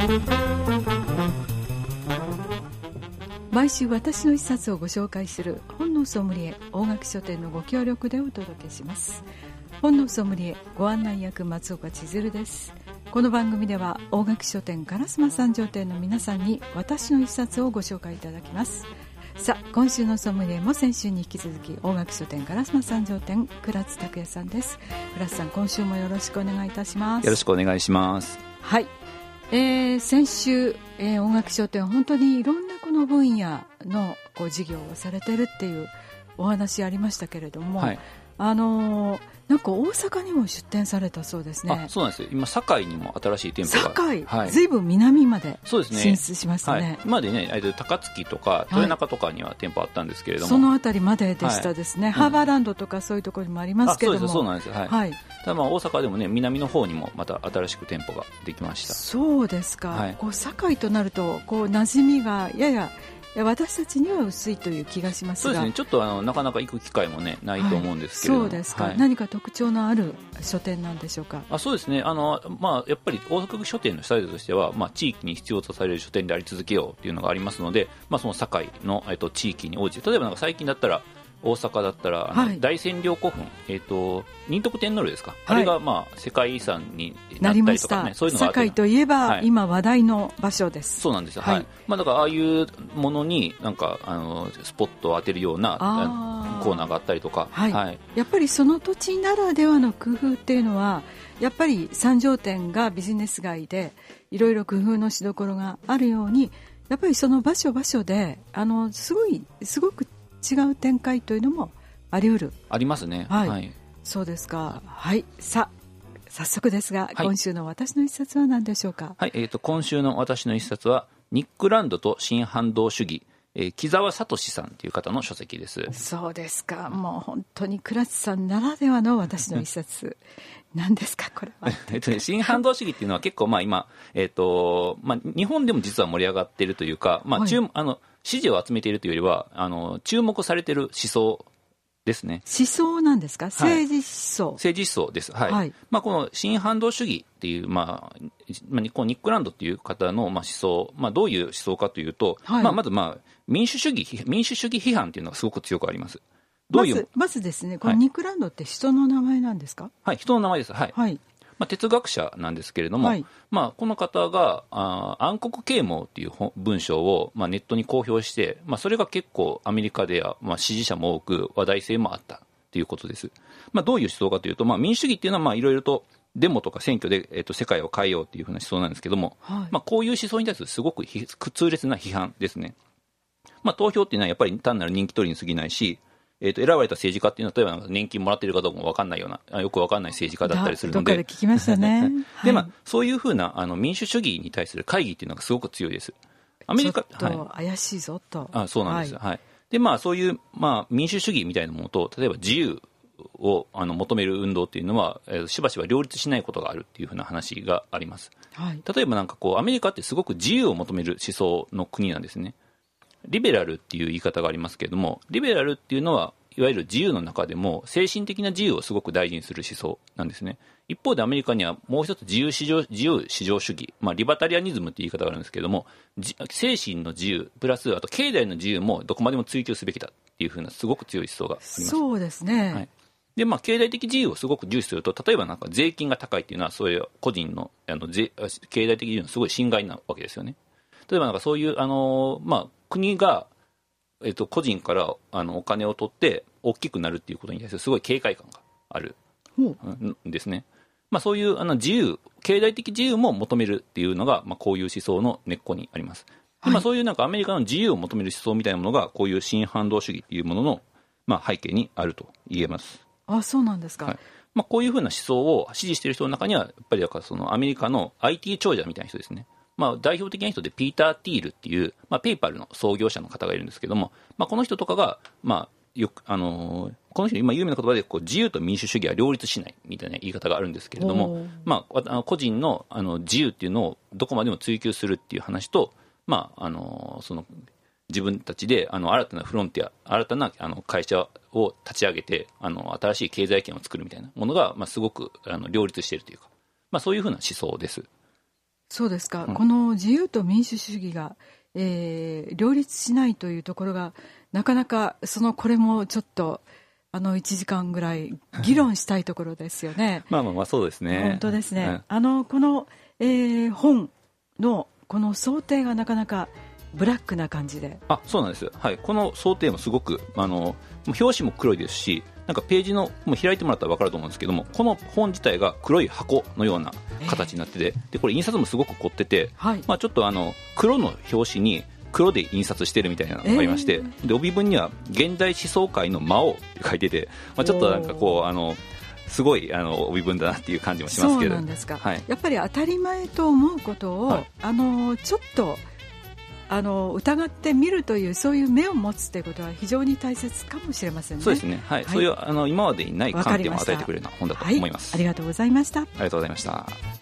毎週私の一冊をご紹介する本のソムリエ大垣書店のご協力でお届けします。本のソムリエご案内役松岡千鶴です。この番組では大垣書店烏丸三条店の皆さんに私の一冊をご紹介いただきます。さあ、今週のソムリエも先週に引き続き大垣書店烏丸三条店倉津拓也さんです。倉津さん、今週もよろしくお願いいたします。 よろしくお願いします。 はい、先週、大垣書店は本当にいろんなこの分野の事業をされてるっていうお話ありましたけれども、はい、なんか大阪にも出店されたそうですね。 そうなんですよ。今堺にも新しい店舗が、 堺、 はい、 ずいぶん南までそうですね、 進出しましたね。はい、 今までね、高槻とか豊中とかには店舗あったんですけれども、 そのあたりまででしたですね。はい、ハーバーランドとかそういうところにもありますけども、 そうなんですよ。はい。はい、ただ大阪でもね、南の方にもまた新しく店舗ができました。 そうですか。はい、堺となると馴染みがやや私たちには薄いという気がしますが、 そうですね、ちょっとなかなか行く機会も、ね、ないと思うんですけれども、 そうですか。 はい、 何か特徴のある書店なんでしょうか。 そうですね、やっぱり大阪書店のスタイルとしては、地域に必要とされる書店であり続けようというのがありますので、その堺の、地域に応じて、例えば最近だったら大阪だったらはい、 大仙陵古墳、仁徳天皇陵ですか、はい、あれが世界遺産になったりとか、ね、そういうのがあって、 堺といえば、 はい、 今話題の場所です。 そうなんですよ。 はい、 はい、だからああいうものになんかスポットを当てるようなコーナーがあったりとか、 はいはい、やっぱりその土地ならではの工夫っていうのはやっぱり三条店がビジネス街でいろいろ工夫のしどころがあるように、やっぱりその場所場所ですごく違う展開というのもありますね。 はいはい、 そうですか。はい、早速ですが、はい、今週の私の一冊は何でしょうか。 はい、今週の私の一冊はニックランドと新反動主義、木澤聡さんという方の書籍です。 そうですか。もう本当に倉津さんならではの私の一冊何ですかこれは。 新反動主義っていうのは結構今、日本でも実は盛り上がっているというか、はい、支持を集めているというよりは注目されている思想ですね。 思想なんですか。政治思想。 政治思想です。はい。はい、この新反動主義っていう、ニックランドっていう方の思想、どういう思想かというと、はい、まず民主主義批判っていうのがすごく強くあります。 まずですね、このニックランドって人の名前なんですか。 はい、人の名前です。はい。はい、哲学者なんですけれども、はい、この方が暗黒啓蒙っていう文章をネットに公表して、それが結構アメリカでは支持者も多く話題性もあったということです。どういう思想かというと、民主主義っていうのはいろいろとデモとか選挙で、世界を変えようというふうな思想なんですけども、はい、こういう思想に対するすごく痛烈な批判ですね。投票っていうのはやっぱり単なる人気取りに過ぎないし、選ばれた政治家っていうのは例えば年金もらっているかどうかも分かんないような、よく分かんない政治家だったりするので、 どっかで聞きましたね。 で、そういうふうな民主主義に対する会議っていうのがすごく強いです。アメリカちょっと怪しいぞと。 そうなんですよ。はい。で、そういう民主主義みたいなものと、例えば自由を求める運動っていうのは、しばしば両立しないことがあるっていうふうな話があります。はい、例えばアメリカってすごく自由を求める思想の国なんですね。リベラルっていう言い方がありますけれども、リベラルっていうのはいわゆる自由の中でも精神的な自由をすごく大事にする思想なんですね。一方でアメリカにはもう一つ自由市場主義、リバタリアニズムっていう言い方があるんですけれども、精神の自由プラスあと経済の自由もどこまでも追求すべきだっていうふうなすごく強い思想があります。 そうですね。はい、 で経済的自由をすごく重視すると、例えば税金が高いっていうのはそういう個人の経済的自由のすごい侵害なわけですよね。例えばそういう国が個人からお金を取って大きくなるっていうことに対するすごい警戒感があるんですね。そういう経済的自由も求めるっていうのが、こういう思想の根っこにあります。でそういうアメリカの自由を求める思想みたいなものがこういう新反動主義っていうものの、背景にあると言えます。 そうなんですか。 はい、こういうふうな思想を支持している人の中にはやっぱりアメリカの IT 長者みたいな人ですね。代表的な人でピーター・ティールっていう、ペイパルの創業者の方がいるんですけども、この人とかが、よくこの人今有名な言葉で自由と民主主義は両立しないみたいな言い方があるんですけれども、個人の自由っていうのをどこまでも追求するっていう話と、その自分たちで新たなフロンティア、新たな会社を立ち上げて新しい経済圏を作るみたいなものが、すごく両立しているというか、そういうふうな思想です。 そうですか、この自由と民主主義が、両立しないというところがなかなかこれもちょっと1時間ぐらい議論したいところですよね。 まあそうですね。 本当ですね、この、本のこの想定がなかなかブラックな感じで。 そうなんです、はい、この想定もすごく表紙も黒いですし、なんかページのもう開いてもらったら分かると思うんですけども、この本自体が黒い箱のような形になってて、でこれ印刷もすごく凝ってて、ちょっと黒の表紙に黒で印刷してるみたいなのがありまして、で帯文には現代思想界の魔王って書いてて、ちょっとなんかこうすごい帯文だなっていう感じもしますけど。 そうなんですか、やっぱり当たり前と思うことを、ちょっと疑ってみるという、そういう目を持つということは非常に大切かもしれませんね。 そうですね、そういう今までにない観点を与えてくれるような本だと思います。 ありがとうございました。 ありがとうございました。